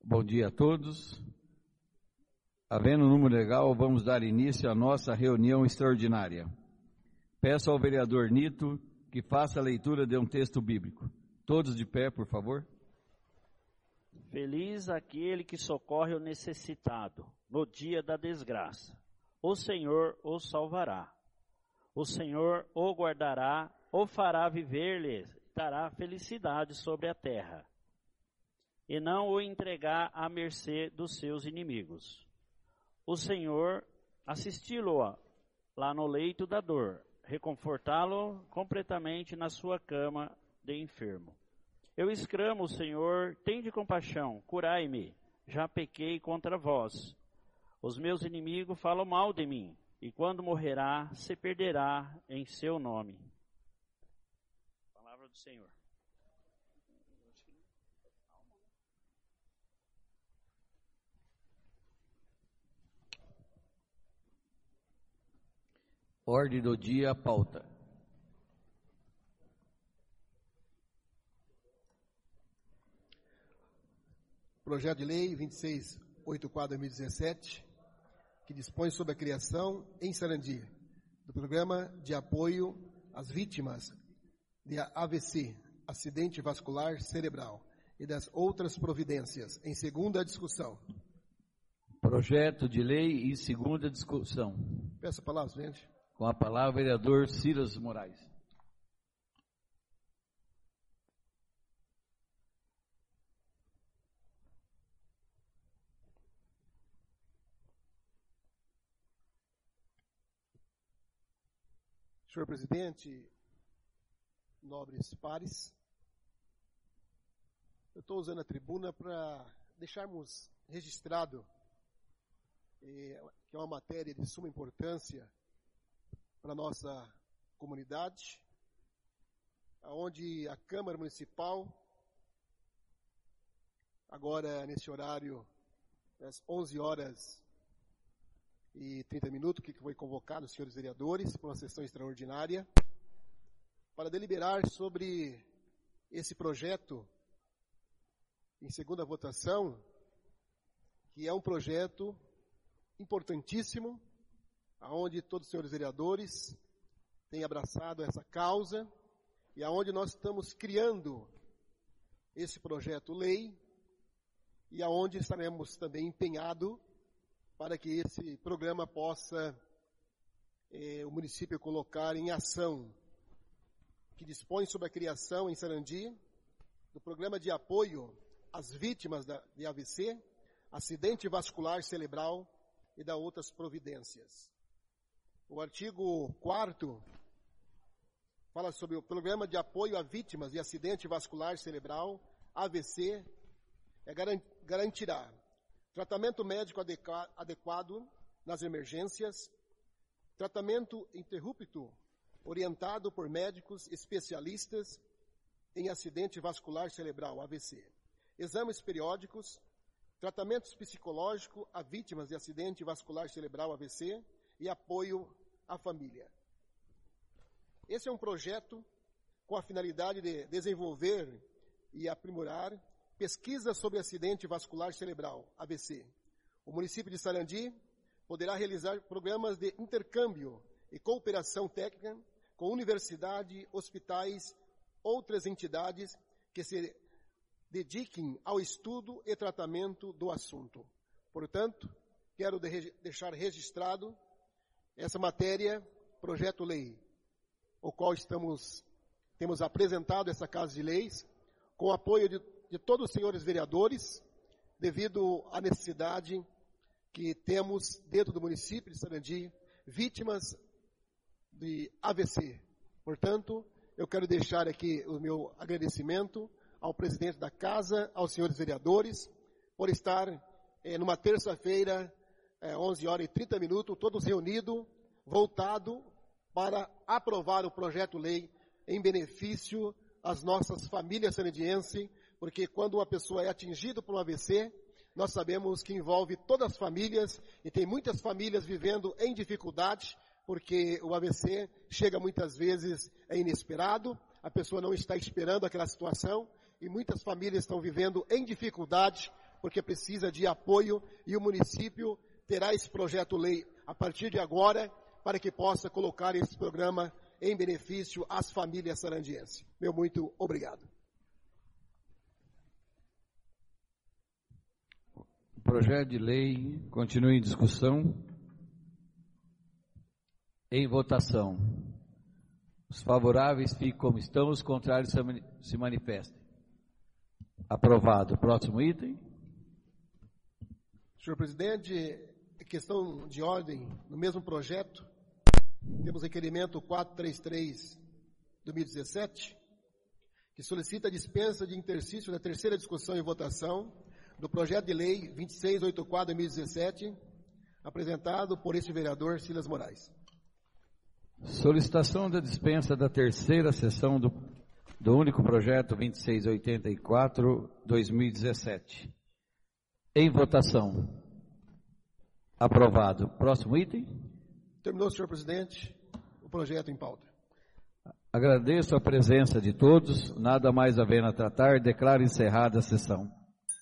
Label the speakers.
Speaker 1: Bom dia a todos. Havendo um número legal, vamos dar início à nossa reunião extraordinária. Peço ao vereador Nito que faça a leitura de um texto bíblico. Todos de pé, por favor.
Speaker 2: Feliz aquele que socorre o necessitado no dia da desgraça. O Senhor o salvará. O Senhor o guardará, o fará viver-lhe, dará felicidade sobre a terra. E não o entregar à mercê dos seus inimigos. O Senhor assisti-lo lá no leito da dor, reconfortá-lo completamente na sua cama de enfermo. Eu exclamo, Senhor, tende compaixão, curai-me, já pequei contra vós. Os meus inimigos falam mal de mim, e quando morrerá, se perderá em seu nome. Palavra do Senhor.
Speaker 1: Ordem do dia, pauta.
Speaker 3: Projeto de Lei 2684/2017, que dispõe sobre a criação em Sarandi do Programa de Apoio às Vítimas de AVC, Acidente Vascular Cerebral, e das outras providências, em segunda discussão.
Speaker 1: Projeto de lei em segunda discussão.
Speaker 3: Peço a palavra, presidente.
Speaker 1: Com a palavra, vereador Silas Moraes.
Speaker 3: Senhor presidente, nobres pares, eu estou usando a tribuna para deixarmos registrado que é uma matéria de suma importância para a nossa comunidade, onde a Câmara Municipal, agora nesse horário, às 11h30, que foi convocado os senhores vereadores para uma sessão extraordinária, para deliberar sobre esse projeto em segunda votação, que é um projeto importantíssimo, aonde todos os senhores vereadores têm abraçado essa causa e aonde nós estamos criando esse projeto-lei e aonde estaremos também empenhados para que esse programa possa o município colocar em ação, que dispõe sobre a criação em Sarandi do Programa de Apoio às Vítimas de AVC, Acidente Vascular Cerebral e da outras providências. O artigo 4º fala sobre o Programa de Apoio a Vítimas de Acidente Vascular Cerebral, AVC, garantirá tratamento médico adequado nas emergências, tratamento interrupto orientado por médicos especialistas em acidente vascular cerebral, AVC, exames periódicos, tratamentos psicológicos a vítimas de acidente vascular cerebral, AVC, e apoio à família. Esse é um projeto com a finalidade de desenvolver e aprimorar pesquisas sobre acidente vascular cerebral, AVC. O município de Sarandi poderá realizar programas de intercâmbio e cooperação técnica com universidade, hospitais, outras entidades que se dediquem ao estudo e tratamento do assunto. Portanto, quero deixar registrado essa matéria, projeto-lei, o qual temos apresentado essa Casa de Leis, com o apoio de todos os senhores vereadores, devido à necessidade que temos dentro do município de Sarandi, vítimas de AVC. Portanto, eu quero deixar aqui o meu agradecimento ao presidente da Casa, aos senhores vereadores, por estar numa terça-feira, 11h30, todos reunidos, voltados para aprovar o projeto-lei em benefício às nossas famílias sarandienses, porque quando uma pessoa é atingida por um AVC, nós sabemos que envolve todas as famílias, e tem muitas famílias vivendo em dificuldade, porque o AVC chega muitas vezes inesperado, a pessoa não está esperando aquela situação, e muitas famílias estão vivendo em dificuldade porque precisa de apoio e o município terá esse projeto-lei a partir de agora para que possa colocar esse programa em benefício às famílias sarandienses. Meu muito obrigado.
Speaker 1: O projeto de lei continua em discussão. Em votação. Os favoráveis fiquem como estão, os contrários se manifestem. Aprovado. Próximo item.
Speaker 3: Senhor presidente, questão de ordem, no mesmo projeto, temos requerimento 433/2017, que solicita a dispensa de interstício da terceira discussão e votação do projeto de lei 2684/2017, apresentado por esse vereador Silas Moraes.
Speaker 1: Solicitação da dispensa da terceira sessão do único projeto 2684/2017. Em votação. Aprovado. Próximo item.
Speaker 3: Terminou, senhor presidente, o projeto em pauta.
Speaker 1: Agradeço a presença de todos. Nada mais havendo a tratar, declaro encerrada a sessão.